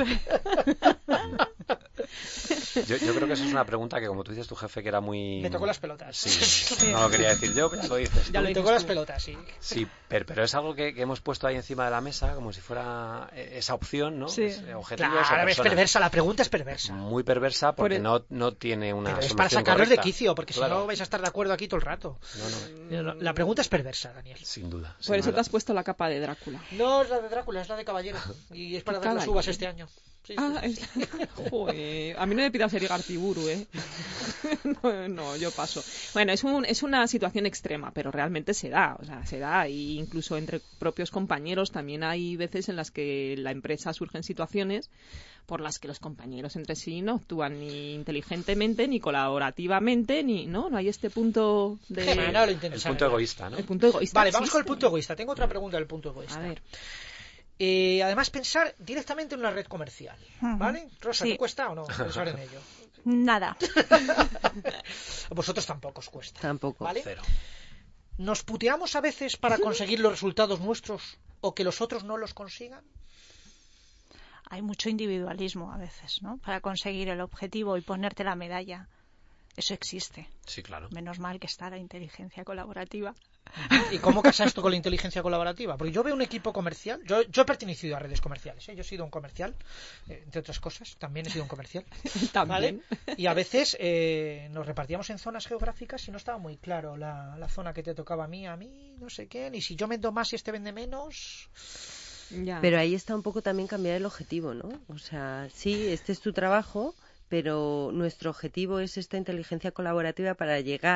Yo creo que esa es una pregunta que, como tú dices, tu jefe, que era muy... Me tocó las pelotas. Sí, no lo quería decir yo, pero ya lo dices. Ya lo Me dices tocó las tú. pelotas, sí. Sí, pero es algo que hemos puesto ahí encima de la mesa como si fuera esa opción, ¿no? Sí. Objetivos o Claro, es personas. perversa, la pregunta es perversa. Muy perversa porque Por no tiene una Pero es solución para sacarlos de correcta. quicio, porque Claro. si no vais a estar de acuerdo aquí todo el rato. No, La pregunta es perversa, Daniel. sin duda. Por sin eso te duda. has puesto la capa de Drácula. No es la de Drácula, es la de Caballero. Y es para dar las Caballero. uvas este año. Sí, Ah, sí, sí. joder. A mí no me pidas ser Igartiburu, ¿eh? No, yo paso. Bueno, es una situación extrema, pero realmente se da. O sea, se da. Y incluso entre propios compañeros también hay veces en las que la empresa surgen situaciones por las que los compañeros entre sí no actúan ni inteligentemente, ni colaborativamente, ni... No hay este punto de... Qué manera lo El interesante. punto egoísta, ¿no? El punto egoísta. Vale, vamos con el existe. punto egoísta. Tengo otra pregunta del punto egoísta. A ver. Además, pensar directamente en una red comercial. ¿Vale? Rosa, Sí. ¿te cuesta o no pensar en ello? Nada. A vosotros tampoco os cuesta. Tampoco. ¿Vale? Cero. ¿Nos puteamos a veces para conseguir los resultados nuestros o que los otros no los consigan? Hay mucho individualismo a veces, ¿no? Para conseguir el objetivo y ponerte la medalla. Eso existe. Sí, claro. Menos mal que está la inteligencia colaborativa. ¿Y cómo casas esto con la inteligencia colaborativa? Porque yo veo un equipo comercial. Yo he pertenecido a redes comerciales. Yo he sido un comercial, entre otras cosas. También he sido un comercial. También. ¿Vale? Y a veces nos repartíamos en zonas geográficas y no estaba muy claro la zona que te tocaba a mí, no sé qué. Ni si yo vendo más y este vende menos. Ya. Pero ahí está un poco también cambiar el objetivo, ¿no? O sea, sí, este es tu trabajo, pero nuestro objetivo es esta inteligencia colaborativa para llegar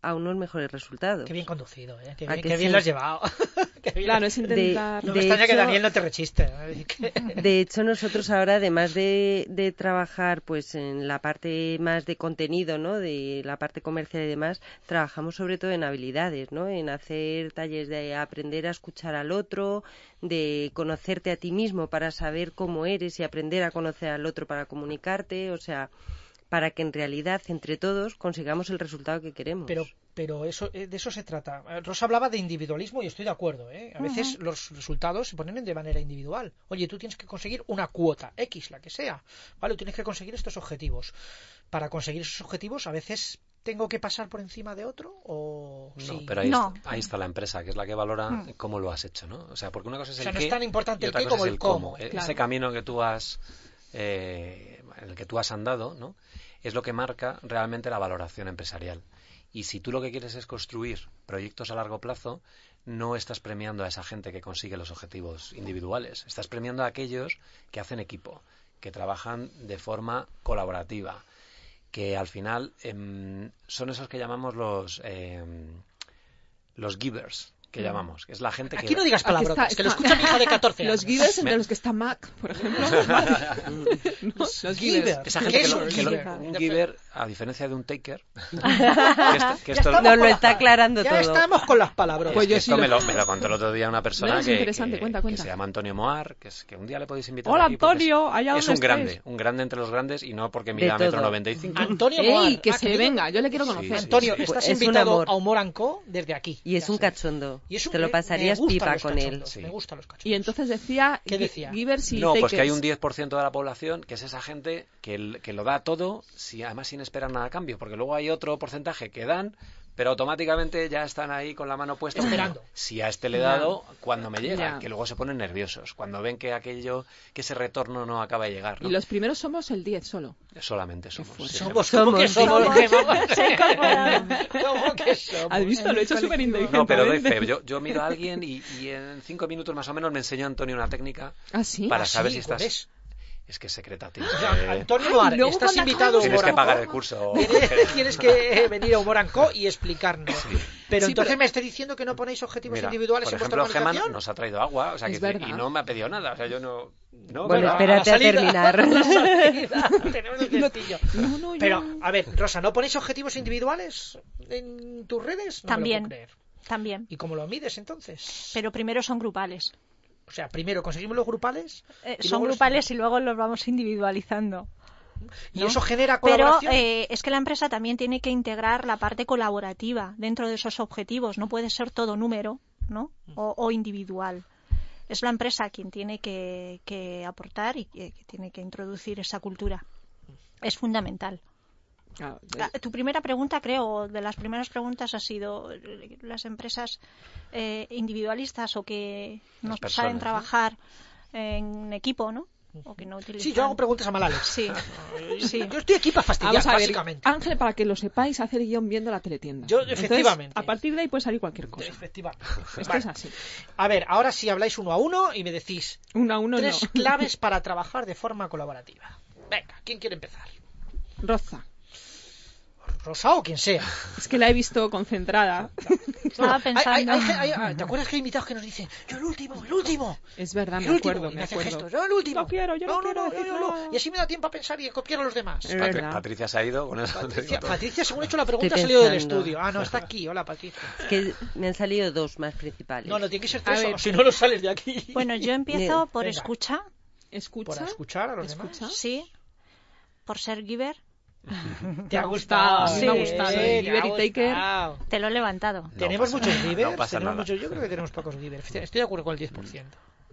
a unos mejores resultados. Qué bien conducido, ¿eh? Qué ¿A bien, que qué bien sí? lo has llevado. Qué bien. Claro, es intentar... No me de extraña que hecho- Daniel no te rechiste. De hecho, nosotros ahora, además de trabajar pues en la parte más de contenido, ¿no? De la parte comercial y demás, trabajamos sobre todo en habilidades, ¿no? En hacer talleres de aprender a escuchar al otro, de conocerte a ti mismo para saber cómo eres y aprender a conocer al otro para comunicarte, o sea, para que en realidad entre todos consigamos el resultado que queremos. Pero eso, de eso se trata. Rosa hablaba de individualismo y estoy de acuerdo, ¿eh? A veces los resultados se ponen de manera individual. Oye, tú tienes que conseguir una cuota X, la que sea, ¿vale? Tienes que conseguir estos objetivos. Para conseguir esos objetivos, a veces tengo que pasar por encima de otro o No, sí. pero No. ahí está la empresa, que es la que valora cómo lo has hecho, ¿no? O sea, porque una cosa es O sea, el no qué es tan importante y el otra qué cosa como es el el cómo. Ese Claro. camino que tú has, en el que tú has andado, ¿no? Es lo que marca realmente la valoración empresarial. Y si tú lo que quieres es construir proyectos a largo plazo, no estás premiando a esa gente que consigue los objetivos individuales. Estás premiando a aquellos que hacen equipo, que trabajan de forma colaborativa, que al final son esos que llamamos los givers, que llamamos, que es la gente Aquí que... no digas Aquí palabrotas, está- que lo escucha mi hija de 14 años. Los givers, entre los que está Mac, por ejemplo. ¿No? Los givers. Esa gente ¿Qué es que un giver? un giver, a diferencia de un taker, que Ya esto estamos Nos con lo las está palabras. aclarando Ya todo. estamos con las palabras. Pues yo esto sí me lo contó el otro día una persona No, es interesante, cuenta. que se llama Antonio Moar, que un día le podéis invitar Hola, aquí porque Antonio, allá es donde un estés. grande entre los grandes y no porque De mida todo. 1,95 m. Antonio Moar. ¡Ey, que se mira, venga! Yo le quiero conocer. Sí, Antonio, sí. estás Es un invitado amor. a Humor & Co. desde aquí. Y es Ya un sabes. cachondo. Y es un- Te lo me pasarías gustan pipa los con él. cachondos, Sí. Me gustan los cachondos. Y entonces decía, ¿Qué decía? givers y No, pues que hay takers. un 10% de la población que es esa gente que lo da todo, además sin esperar nada a cambio, porque luego hay otro porcentaje que dan, pero automáticamente ya están ahí con la mano puesta Esperando. si a este le he dado, cuando me llega, Ya. que luego se ponen nerviosos, cuando ven que ese retorno no acaba de llegar, ¿no? Y los primeros somos el 10 solo. Solamente somos. fuerte. sí. Somos, ¿cómo que Somos. somos? ¿Qué vamos a hacer? ¿Cómo que somos? ¿Has visto? Lo he hecho súper inteligente. No, pero doy fe. Yo miro a alguien y en 5 minutos más o menos me enseñó Antonio una técnica ¿Ah, sí? para Ah, saber sí, si estás... ¿cuál es? Es que es secreta, tío. O sea, Antonio Ay, Moar, luego estás cuando invitado a Tienes Humor que & pagar Co. el curso. Tienes que venir a Humor & Co. y explicarnos. Pero Sí, entonces pero- me estás diciendo que no ponéis objetivos Mira, individuales por en ejemplo, vuestra Gemma organización. nos ha traído agua, o sea, Es que verdad. y no me ha pedido nada, o sea, yo no... Bueno, Bueno, espérate la a salida, terminar. la salida. Tenemos el cestillo. No, Pero, yo... a ver, Rosa, ¿no ponéis objetivos individuales en tus redes? No me lo También. puedo creer. También. ¿Y cómo lo mides entonces? Pero primero son grupales. O sea, primero conseguimos los grupales y Son luego los- grupales y luego los vamos individualizando. y ¿no? eso genera Pero colaboración. es que la empresa también tiene que integrar la parte colaborativa dentro de esos objetivos. No puede ser todo número, ¿no? O individual. Es la empresa quien tiene que aportar y que tiene que introducir esa cultura. Es fundamental. Ah, Tu primera pregunta, creo, de las primeras preguntas ha sido las empresas individualistas o que no Las personas, saben ¿no? trabajar en equipo, ¿no? O que no utilizan. Sí, yo hago preguntas a Malales. Sí, sí. Yo estoy aquí para fastidiar, Vamos a ver, básicamente. Ángel, para que lo sepáis, hace el guión viendo la teletienda. Yo, Entonces, efectivamente. a partir de ahí puede salir cualquier cosa. Efectivamente. Esto Vale. es así. A ver, ahora sí habláis uno a uno y me decís 1 a 1 tres no. claves para trabajar de forma colaborativa. Venga, ¿quién quiere empezar? Roza. Rosa o quien sea. Es que la he visto concentrada. Estaba pensando. ¿Te acuerdas que hay invitados que nos dicen yo el último? Es verdad, El me último, acuerdo, y me hacen acuerdo. gestos, yo el último. No quiero, yo no quiero decir nada. Y así me da tiempo a pensar y a copiar a los demás. Es verdad. Patricia se ha ido con eso. te digo todo. Patricia, según he hecho la pregunta, ha Estoy salido del pensando. estudio. Ah, no, está aquí. Hola, Patricia. Es que me han salido dos más principales. No, tiene que ser A tres, ver. o si no, no sales de aquí. Bueno, yo empiezo por Venga. escucha, ¿Escucha? Por escuchar a los ¿Escucha? demás. sí. Por ser giver, Te ha gustado. Sí, me ha gustado. te Giver ha y taker. gustado. te lo he levantado. No Tenemos pasa muchos nada, givers. no pasa tenemos nada. muchos, yo creo que tenemos pocos givers. Estoy de acuerdo con el 10%.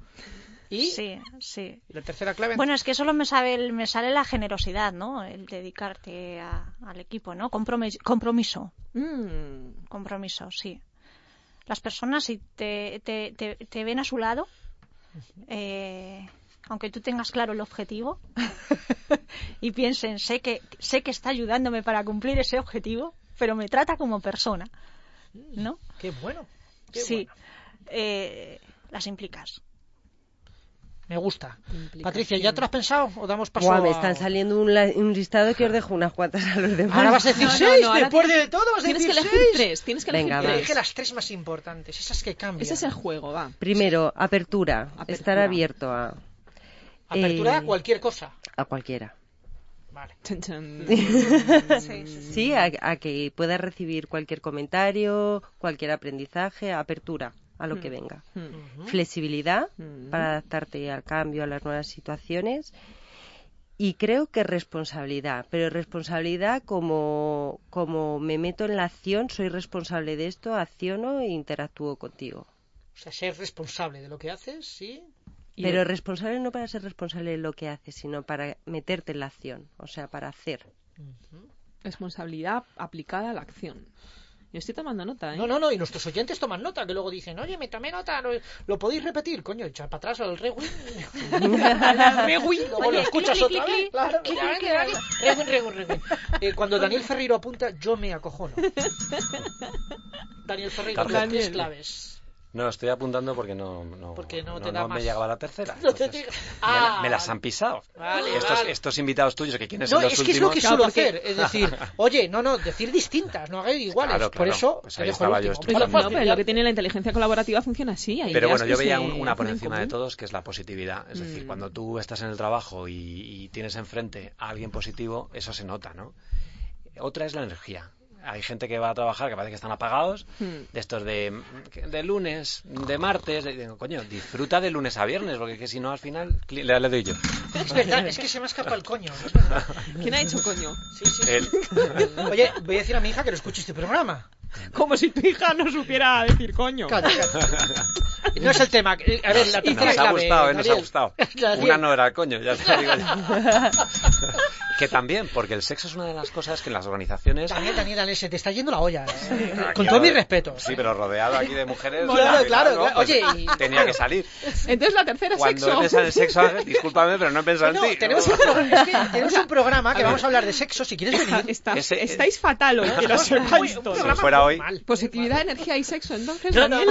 Y Sí, sí. la tercera clave. Bueno, es que solo me sale la generosidad, ¿no? El dedicarte al equipo, ¿no? Compromiso, sí. Las personas, si te ven a su lado, aunque tú tengas claro el objetivo y piensen, sé que está ayudándome para cumplir ese objetivo, pero me trata como persona, ¿no? Qué bueno. Qué Sí. bueno. Las implicas. Me gusta. Implicación. Patricia, ¿ya te lo has pensado o damos paso Buah, me a...? están saliendo un listado que os dejo unas cuantas a los demás. Ahora vas a decir No, 6, ahora después de todo vas a Tienes que decir elegir 6. 3, tienes que elegir Venga, tres. va. Elige las 3 más importantes, esas que cambian. Ese es el juego, va. Primero, apertura. Estar abierto Apertura a cualquier cosa. a cualquiera. Vale. Chan, chan. Sí, a que puedas recibir cualquier comentario, cualquier aprendizaje, apertura a lo que venga. Flexibilidad para adaptarte al cambio, a las nuevas situaciones. Y creo que responsabilidad, pero responsabilidad como me meto en la acción, soy responsable de esto, acciono e interactúo contigo. O sea, ser responsable de lo que haces, sí. Pero responsable no para ser responsable de lo que haces, sino para meterte en la acción, o sea, para hacer. Responsabilidad aplicada a la acción. Yo estoy tomando nota, ¿eh? No, y nuestros oyentes toman nota, que luego dicen, oye, me tomé nota, ¿lo podéis repetir? Coño, echar para atrás al rewind. Al rewind, luego lo escuchas otra vez. Claro, rewind. Cuando Daniel Ferreiro apunta, yo me acojono. Daniel Ferreiro, las 3 claves. No, estoy apuntando porque no te da me más. llegaba la tercera. No te Entonces, digo- me las han pisado. Vale, Estos invitados tuyos, que quienes No, son los es que es últimos... lo que suelo hacer, es decir, oye, decir distintas, no hagáis iguales. Claro, Por eso pues te ahí dejo el estaba yo último. estupendo. No, pero lo que tiene la inteligencia colaborativa funciona así. Hay Pero ideas bueno, yo que veía se una por hacen en encima de común. todos, que es la positividad. Es decir, cuando tú estás en el trabajo y tienes enfrente a alguien positivo, eso se nota, ¿no? Otra es la energía. Hay gente que va a trabajar que parece que están apagados, de estos de lunes, de martes. Digo, coño, disfruta de lunes a viernes, porque que si no, al final le doy yo. Es verdad, es que se me ha escapado el coño. ¿Quién ha hecho coño? Sí. Él. Oye, voy a decir a mi hija que no escuche este programa. Como si tu hija no supiera decir coño. Cállate. No es el tema. A ver, la tercera Nos ha clave, gustado, nos ha Daniel. gustado. Daniel. Una no era coño, ya te lo digo yo. Que también, porque el sexo es una de las cosas que en las organizaciones... Daniel, se te está yendo la olla. Aquí, Con a todos mis ver, respetos. Sí, pero rodeado aquí de mujeres... Claro. Pues Oye, tenía que salir. Entonces la tercera es Cuando sexo. piensas en el sexo, Ángel, discúlpame, pero no he pensado en ti. Tenemos un programa que vamos a hablar de sexo, si quieres venir. Estáis fatal hoy, que lo sepáis Un todos. Si programa fuera hoy... normal. Positividad, energía y sexo, entonces, No. Daniel.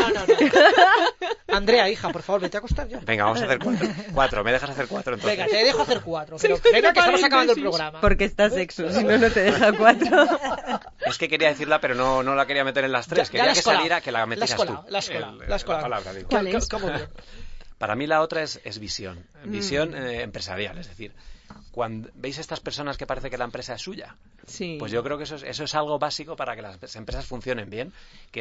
Andrea, hija, por favor, vete a acostar ya. Venga, vamos a hacer 4. ¿Me dejas hacer 4 entonces? Venga, te dejo hacer 4. Pero Sí, es que venga, que estamos paréntesis. acabando el programa. Porque está sexo, si no te deja 4. Es que quería decirla, pero no la quería meter en las 3. Ya Quería la que has colado. saliera, que la metieras tú. La has La colado. palabra, digo. ¿Cuál es? ¿Cómo bien? Para mí la otra es visión. Visión empresarial, es decir, cuando veis a estas personas que parece que la empresa es suya, Sí. pues yo creo que eso es algo básico para que las empresas funcionen bien, que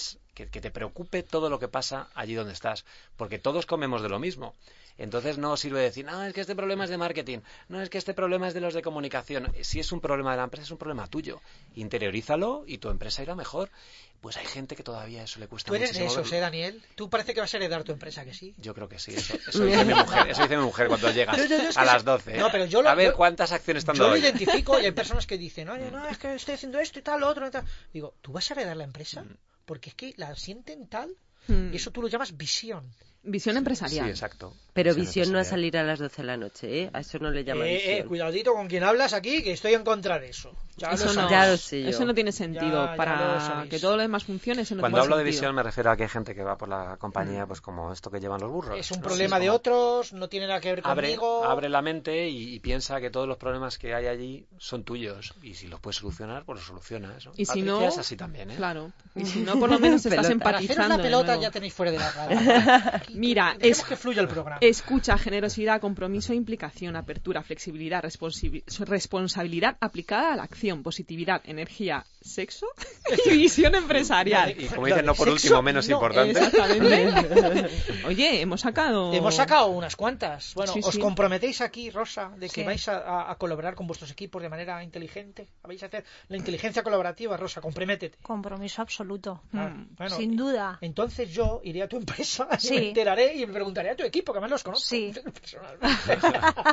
te preocupe todo lo que pasa allí donde estás, porque todos comemos de lo mismo. Entonces no sirve decir, no, es que este problema es de marketing, no, es que este problema es de los de comunicación. Si es un problema de la empresa, es un problema tuyo. Interiorízalo y tu empresa irá mejor. Pues hay gente que todavía eso le cuesta Tú eres de muchísimo esos, verlo. Daniel. Tú parece que vas a heredar tu empresa, que sí. Yo creo que sí, eso dice mi mujer. Eso dice mi mujer cuando llegas Es que a las 12. No, pero yo a ver cuántas acciones están Yo dando lo hoy. identifico y hay personas que dicen, oye, no, es que estoy haciendo esto y tal, lo otro y tal. Digo, ¿tú vas a heredar la empresa? Porque es que la sienten tal y eso tú lo llamas visión. Visión empresarial. Sí, exacto. Pero visión no a empresarial. salir a las 12 de la noche, ¿eh? A eso no le llama visión. Cuidadito con quien hablas aquí, que estoy en contra de eso. Eso no, sabes. Ya lo sé yo. eso no tiene sentido. Ya lo Para sabéis. que todo lo demás funcione, eso no Cuando tiene hablo de sentido. visión me refiero a que hay gente que va por la compañía pues como esto que llevan los burros. Es un ¿no? problema Es de como otros, no tiene nada que ver conmigo. abre la mente y piensa que todos los problemas que hay allí son tuyos. Y si los puedes solucionar, pues los solucionas, ¿no? Y si Patricia no, es así también, ¿eh? Claro. Y si no, por lo menos estás Pelota. Para haceros empatizando. la de pelota nuevo. ya tenéis fuera de la radio. Mira, Dejemos que fluya el programa. Escucha, generosidad, compromiso, implicación, apertura, flexibilidad, responsabilidad aplicada a la acción, positividad, energía, sexo y visión empresarial. Y como dicen, no por Sexo, último, menos no, importante. Exactamente. Oye, hemos sacado unas cuantas. Bueno, Sí, ¿os sí. comprometéis aquí, Rosa, de que Sí. vais a colaborar con vuestros equipos de manera inteligente? ¿Vais a hacer la inteligencia colaborativa, Rosa? Comprométete. Compromiso absoluto. Ah, bueno, Sin duda. Entonces yo iré a tu empresa y Sí. me enteraré y me preguntaré a tu equipo, que además los conozco. Sí. personalmente.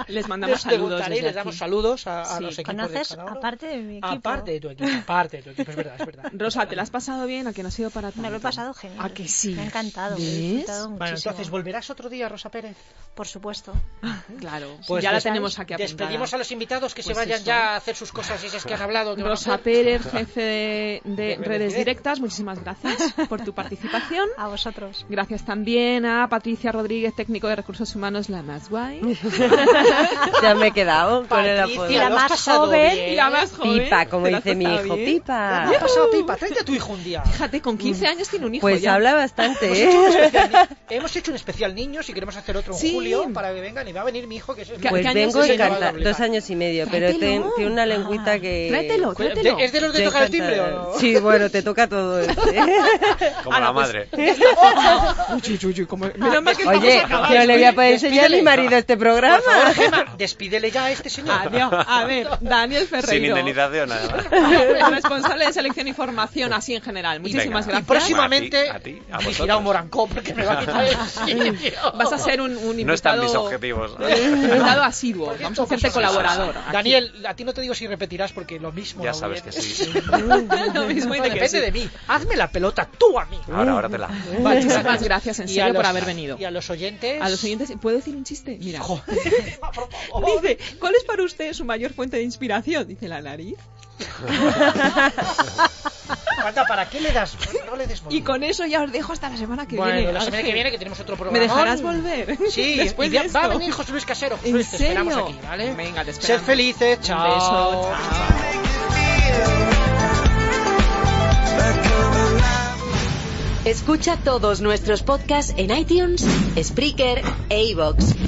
Les mandamos saludos preguntaré y desde les damos aquí. saludos a Sí. los equipos de ¿Conoces cada uno. aparte de mi equipo? Aparte de tu equipo, es verdad, es verdad. Rosa, ¿te la has pasado bien? ¿A que no ha sido para tanto? Me lo he pasado genial. ¿A que sí? Me ha encantado, ¿Ves? he disfrutado Bueno, muchísimo. entonces, ¿volverás otro día, Rosa Pérez? Por supuesto. Claro, Pues ya la des- tenemos aquí apuntada. Despedimos a los invitados que se Pues vayan eso. ya a hacer sus cosas esas que han hablado. Que van a Rosa hacer. Pérez, jefe de redes redes directas, muchísimas gracias por tu participación. A vosotros. Gracias también a Patricia Rodríguez, técnico de recursos humanos, la más guay. Ya me he quedado con el Patricia, apodo. Y la ¿lo has más pasado joven. bien? Y la más joven. Pipa, como ¿Te la has dice mi pasado hijo, bien? Pipa. ¿Qué ha pasado, Pipa? Tráete a tu hijo un día. Fíjate, con 15 años tiene un hijo Pues ya. habla bastante, ¿eh? Hemos hecho un especial niños y queremos hacer otro en Sí. julio para que vengan y va a venir mi hijo que es el ¿Qué Pues años vengo tiene? encantado, 2 años y medio, pero Tráetelo. tiene una lengüita que... Tráetelo, Pues, tráetelo. ¿es de los de Te tocar el timbre encanta. o no? Sí, bueno, te toca todo eso, ¿eh? Como la madre. Uy, como... Menos mal que estamos Oye, acabados. que no le voy a poder enseñar a mi marido este programa. Por favor, Gemma, despídele ya a este señor. Adiós. A ver, Daniel Sin Ferreiro. indemnización, además. Responsable de selección y formación, así en general. Muchísimas Venga. Y gracias. próximamente A ti, a dirigirá vosotros. un Morancó porque me va a quitar el sitio. Vas a ser un invitado... No están mis objetivos. Invitado asiduo. Porque Vamos a esto hacerte pasa. colaborador. aquí. Daniel, a ti no te digo si repetirás porque lo mismo. Ya no sabes voy que a- sí. Lo mismo y No, de que depende sí. de mí. Hazme la pelota tú a mí. Ahora te la. Muchísimas gracias, en Y serio, a por los- haber venido. Y a los oyentes. A los oyentes, ¿puedo decir un chiste? Mira. Joder, por favor. Dice, ¿cuál es para usted su mayor fuente de inspiración? Dice, la nariz. Anda, ¿para qué le das? No le des Y con eso ya os dejo hasta la semana que Bueno, viene. la semana Ángel. que viene que tenemos otro programa. ¿Me dejarás volver? Sí, Después y de va esto. a venir José Luis Casero. José ¿En Luis, te esperamos serio? aquí, ¿vale? Venga, te Sed esperamos. felices, chao. Un beso, chao. Escucha todos nuestros podcasts en iTunes, Spreaker e iVoox.